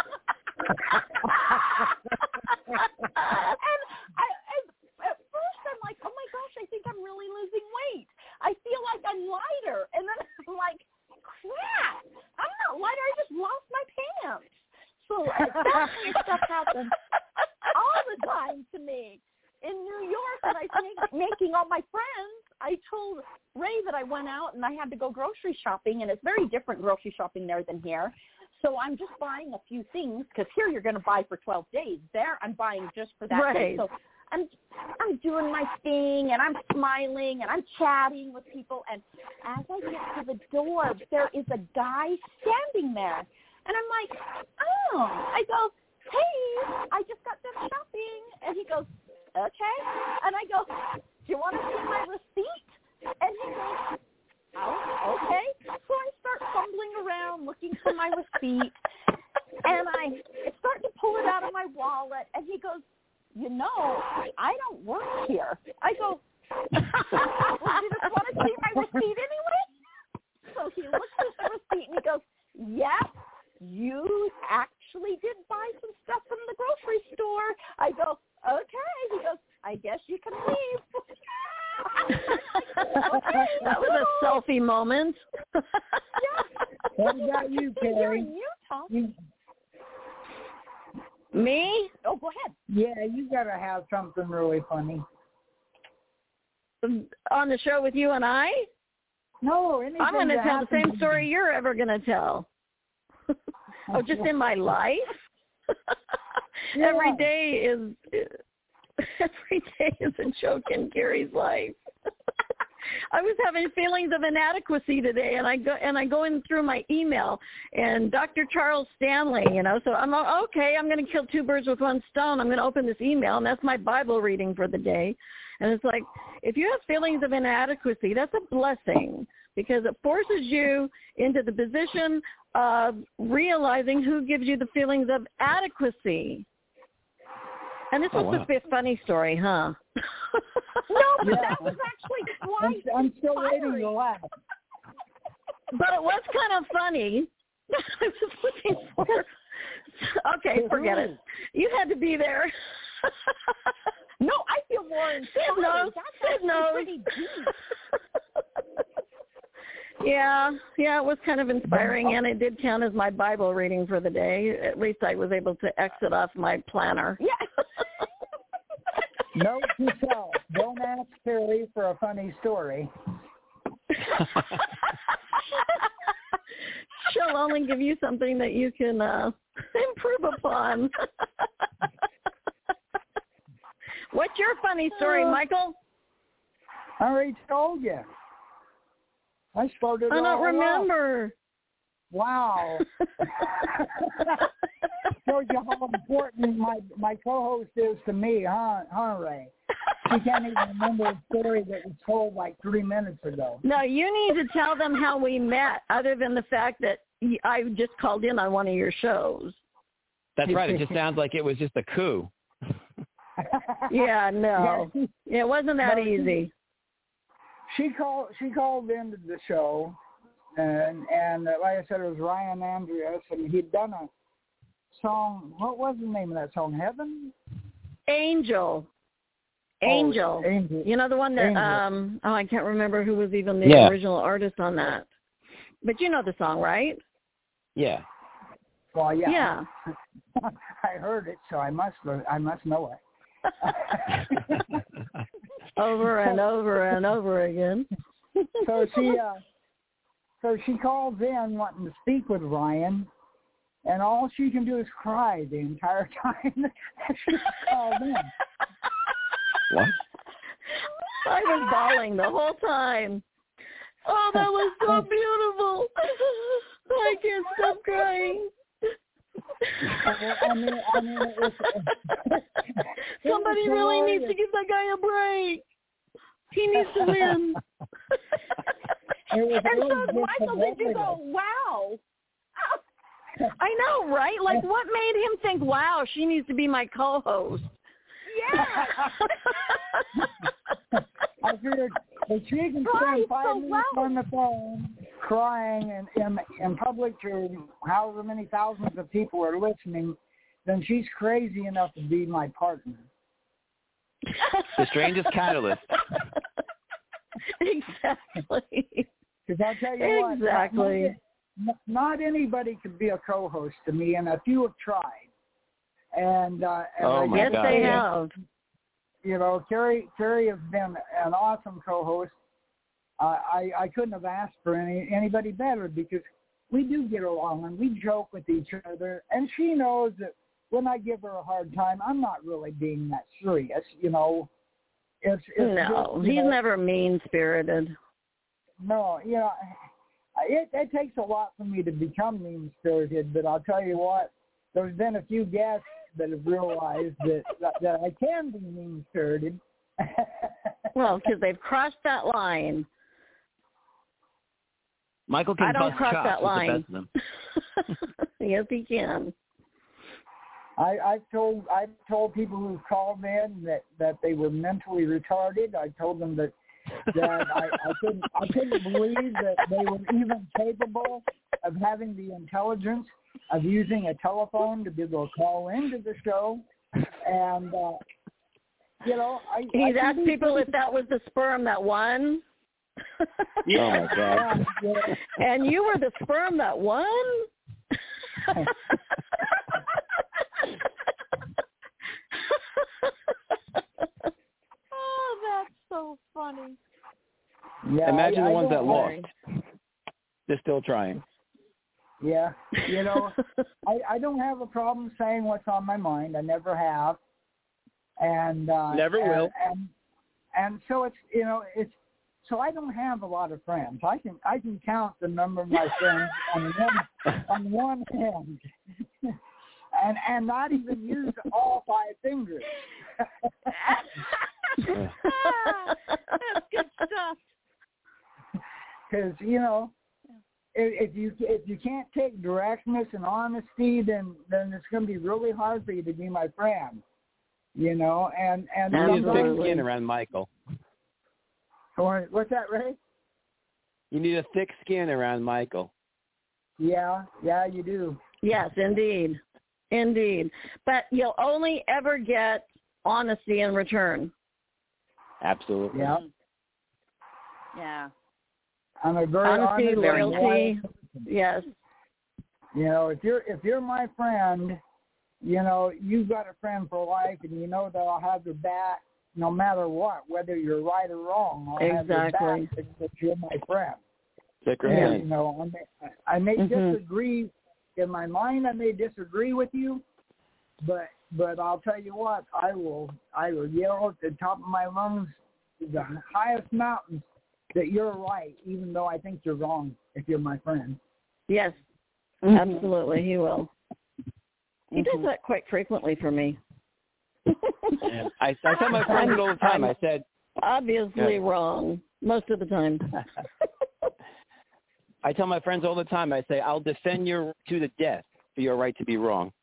and I, and at first I'm like, oh my gosh, I think I'm really losing weight. I feel like I'm lighter, and then I'm like, crap, I'm not lighter. I just lost my pants. So uh, that kind of stuff happens all the time to me. In New York, when I was make, making all my friends, I told Ray that I went out and I had to go grocery shopping, and it's very different grocery shopping there than here. So I'm just buying a few things because here you're going to buy for twelve days. There I'm buying just for that right. day. So I'm I'm doing my thing and I'm smiling and I'm chatting with people. And as I get to the door, there is a guy standing there. And I'm like, oh, I go, hey, I just got done shopping. And he goes, okay. And I go, do you want to see my receipt? And he goes, oh, okay. So I start fumbling around looking for my receipt. And I start to pull it out of my wallet. And he goes, you know, I don't work here. I go, well, you just want to see my receipt anyway? So he looks at the receipt and he goes, yep, you actually did buy some stuff from the grocery store. I go, okay. He goes, I guess you can leave. Okay, that was a selfie moment. Yeah. What about you, Carrie? You're in Utah. You, Me? Oh, go ahead. yeah, you got to have something really funny. On the show with you and I? No, anything I'm going to that tell the happens same to story you're ever going to tell. Oh, just in my life? Yeah. Every day is every day is a joke in Gary's life. I was having feelings of inadequacy today, and I go and I go in through my email, and Doctor Charles Stanley, you know, so I'm okay. I'm going to kill two birds with one stone. I'm going to open this email, and that's my Bible reading for the day. And it's like, if you have feelings of inadequacy, that's a blessing because it forces you into the position of realizing who gives you the feelings of adequacy. And this Oh, was wow. supposed to be a funny story, huh? No, but Yeah. that was actually I'm, quite I'm still waiting inspiring. to laugh. But it was kind of funny. I was looking for. Okay, forget it. You had to be there. No, I feel more inspired. knows. That's Sid actually knows. pretty deep. Yeah, yeah, it was kind of inspiring, and it did count as my Bible reading for the day. At least I was able to exit off my planner. Yeah. Note to self, don't ask Carrie for a funny story. She'll only give you something that you can uh, improve upon. What's your funny story, Michael? I already told you. I started I don't all remember. Off. Wow. Shows you how important my, my co-host is to me, huh, huh, Ray? She can't even remember a story that was told like three minutes ago. No, you need to tell them how we met, other than the fact that I just called in on one of your shows. That's right. It just sounds like it was just a coup. Yeah, no. It wasn't that No, easy. She called. She called into the show, and and uh, like I said, it was Ryan Andreas, and he'd done a song. What was the name of that song? Heaven? Angel. Angel. Oh, Angel. You know the one that Angel. um oh I can't remember who was even the Yeah. original artist on that. But you know the song, right? Yeah. Well, yeah. Yeah. I heard it, so I must. I must know it. Over and over and over again. So she, uh, so she calls in wanting to speak with Ryan, and all she can do is cry the entire time that she's called in. What? I was bawling the whole time. Oh, that was so beautiful. I can't stop crying. I mean, I mean, it was, Somebody really needs to give that guy a break. He needs to win. It was And really so, Michael, did you hilarious. go, wow? I know, right? Like, what made him think, wow, she needs to be my co-host? Yeah. I figured if she can Right, spend five so minutes well. on the phone crying in, in, in public to however many thousands of people are listening, then she's crazy enough to be my partner. The strangest catalyst. Exactly. Because I'll tell you what, Exactly. not, not anybody could be a co-host to me, and a few have tried. And, uh, and Oh, I my Yes, gotta God, they say, yeah. have. You know, Carrie, Carrie has been an awesome co-host. Uh, I I couldn't have asked for any anybody better because we do get along, and we joke with each other. And she knows that when I give her a hard time, I'm not really being that serious, you know. It's, it's no, just, he's know, never mean-spirited. No, you know, it, it takes a lot for me to become mean-spirited, but I'll tell you what, there's been a few guests that have realized that that, that I can be mean-spirited. Well, because they've crossed that line. Michael can I don't bust cross chops that with line. the best of them. Yes, he can. I, I've told I've told people who've called in that, that they were mentally retarded. I told them that that I, I couldn't I couldn't believe that they were even capable of having the intelligence of using a telephone to be able to call into the show. And uh, you know, I he's I asked people if that was the sperm that won. Yeah. Oh my God. Yeah, yeah. And you were the sperm that won? Oh, that's so funny. Yeah, Imagine I, the I ones that worry. lost. They're still trying. Yeah, you know, I, I don't have a problem saying what's on my mind. I never have, and uh, Never and, will. And and so it's you know it's so I don't have a lot of friends. I can I can count the number of my friends on one on one hand, and and not even use all five fingers. That's good stuff. Because you know. If you if you can't take directness and honesty, then then it's going to be really hard for you to be my friend, you know. And and You need a thick Absolutely. skin around Michael. or, what's that, Ray? You need a thick skin around Michael. Yeah, yeah, you do. Yes, indeed. Indeed. But you'll only ever get honesty in return. Absolutely. Yeah, Yeah. I'm a very Honesty, honest, loyalty. loyal person. Yes. You know, if you're if you're my friend, you know you've got a friend for life, and you know that I'll have your back no matter what, whether you're right or wrong. I'll Exactly. have your back because you're my friend. Thick or And, thin. you know, I may, I may Mhm. disagree in my mind. I may disagree with you, but but I'll tell you what, I will I will yell at the top of my lungs, the highest mountains, that you're right, even though I think you're wrong. If you're my friend. Yes. Mm-hmm. Absolutely, he will. He does that quite frequently for me. Yeah. I, I tell my friends all the time. I said, Obviously Yeah. wrong most of the time. I tell my friends all the time. I say, I'll defend you to the death for your right to be wrong.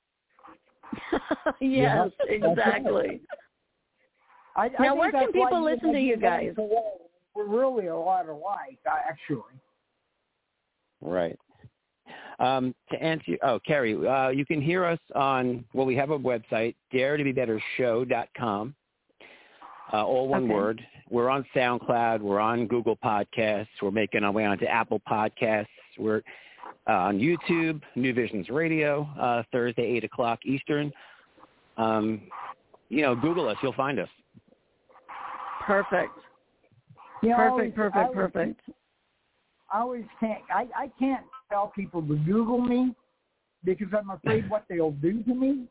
Yes, Yeah. exactly. I, I Now, think where can that's why people listen and to I you get guys? along so well. We're really a lot alike, actually. Right. Um, to answer, oh, Carrie, uh, you can hear us on, well, we have a website, dare to be better show dot com, uh, all one Okay. word. We're on SoundCloud. We're on Google Podcasts. We're making our way onto Apple Podcasts. We're uh, on YouTube, New Visions Radio, uh, Thursday, eight o'clock Eastern. Um, you know, Google us. You'll find us. Perfect. You know, I always- Perfect, perfect, I always- perfect. I always can't. I, I can't tell people to Google me because I'm afraid what they'll do to me.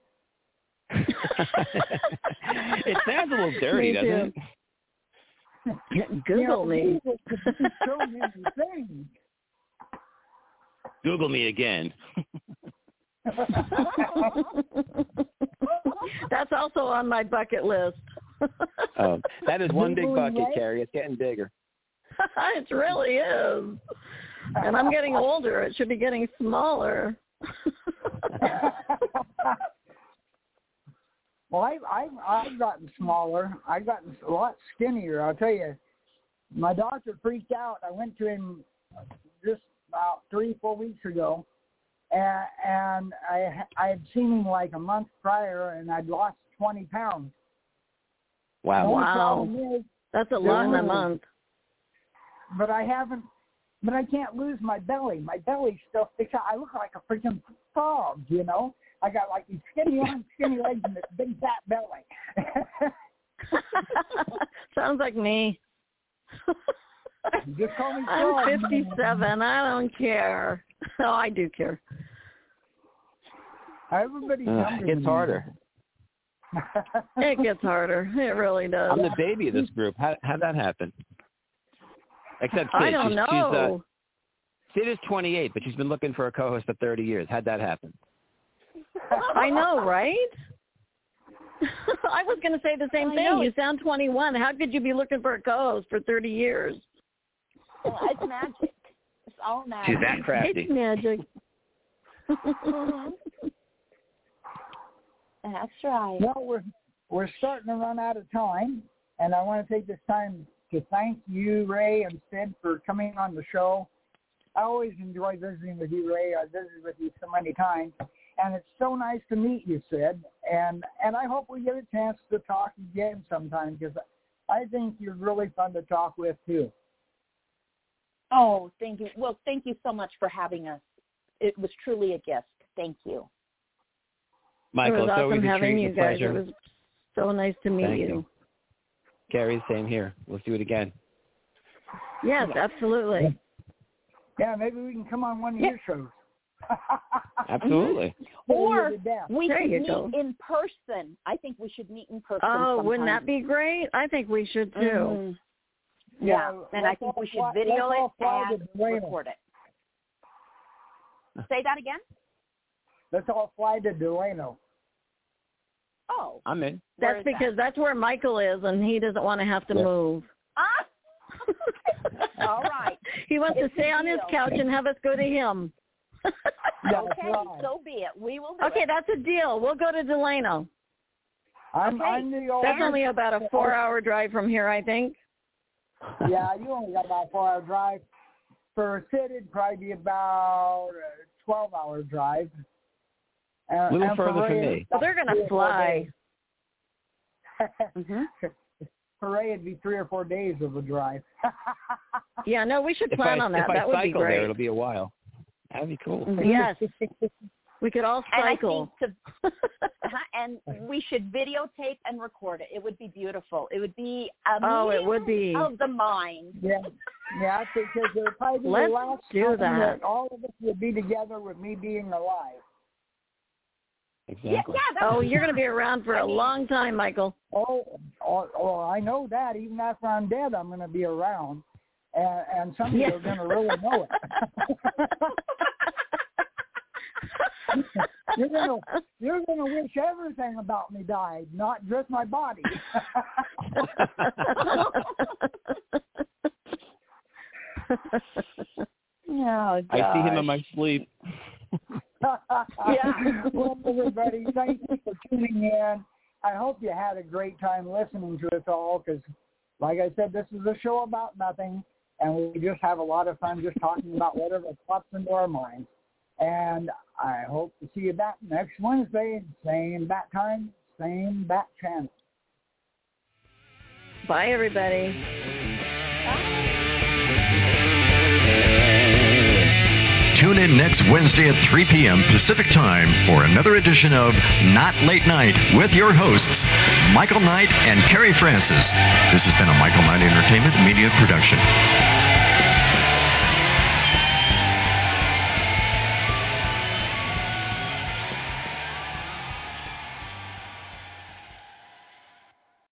It sounds a little dirty, Me doesn't too. it? Google you know, me. Google could do so many things. Google me again. That's also on my bucket list. Oh, that is one big Googling, bucket, right? Carrie. It's getting bigger. It really is. And I'm getting older. It should be getting smaller. Well, I, I, I've gotten smaller. I've gotten a lot skinnier. I'll tell you, my doctor freaked out. I went to him just about three, four weeks ago, and, and I, I had seen him like a month prior, and I'd lost twenty pounds. Wow. The only Wow. problem is, That's a lot in a Ooh. month. but I haven't, but I can't lose my belly. My belly still sticks out. I look like a freaking frog, you know? I got like these skinny arms, skinny legs, and this big fat belly. Sounds like me. Just call me I'm frog. fifty-seven. I don't care. Oh, I do care. Everybody's Uh, younger it gets than harder. It gets harder. It really does. I'm the baby of this group. How how'd that happen? Except Sid. I don't she's, know. She's, uh, Sid is twenty-eight, but she's been looking for a co-host for thirty years. How'd that happen? I know, right? I was going to say the same I thing. know. You sound twenty-one. How could you be looking for a co-host for thirty years? Well, it's magic. It's all magic. She's that crafty. It's magic. That's right. Well, we're we're starting to run out of time, and I want to take this time to thank you, Ray and Sid, for coming on the show. I always enjoy visiting with you, Ray. I visited with you so many times, and it's so nice to meet you, Sid. And and I hope we get a chance to talk again sometime, because I think you're really fun to talk with too. Oh, thank you. Well, thank you so much for having us. It was truly a gift. Thank you. Michael, it was it's awesome always a having treat you and a guys. pleasure. It was so nice to meet Thank you. you. Gary, same here. Let's do it again. Yes, absolutely. Yeah, maybe we can come on one of Yeah. your shows. Absolutely. Or to death. we There should you meet go. in person. I think we should meet in person. Oh, wouldn't sometime. that be great? I think we should too. Mhm. Yeah, and I let's think all we should fly- video let's all it fly to and Dueno. record it. Say that again? Let's all fly to Dueno. Oh. I'm in. Where That's is because that's where Michael is, and he doesn't want to have to Yeah. move. Ah! All right. He wants It's to stay a on his deal. couch and have us go to him. That's Okay, right. so be it. We will do Okay, it. that's a deal. We'll go to Delano. I'm, Okay. I'm the old. That's only about a four-hour drive from here, I think. Yeah, you only got about a four-hour drive. For Sid, it'd probably be about a twelve-hour drive. Uh, A little and further for for Ray, me. it's Well, they're about going three to or four fly. days. Mhm. For Ray, it'd be three or four days of a drive. Yeah, no, we should If plan I, on that. if I That would be cycle there, great. it'll be a while. That'd be cool. Yes. We could all And I cycle. think to, uh-huh, and we should videotape and record it. It would be beautiful. It would be a Oh, it meeting would be. of the mind. Yeah, yeah, because it'll probably be Let's the last do time that. all of us would be together with me being alive. Exactly. Yeah, yeah. That Oh, would be you're going to fun. be around for I a mean- long time, Michael. Oh, oh, oh, I know that. Even after I'm dead, I'm going to be around, and, and some Yeah. people are going to really know it. you're gonna you're gonna wish everything about me died, not just my body. Oh, I see him in gosh. my sleep. Yeah. Well, everybody, thank you for tuning in. I hope you had a great time listening to us all, because, like I said, this is a show about nothing, and we just have a lot of fun just talking about whatever pops into our minds. And I hope to see you back next Wednesday, same bat time, same bat channel. Bye, everybody. Tune in next Wednesday at three p.m. Pacific Time for another edition of Not Late Night with your hosts, Michael Knight and Carrie Francis. This has been a Michael Knight Entertainment Media production.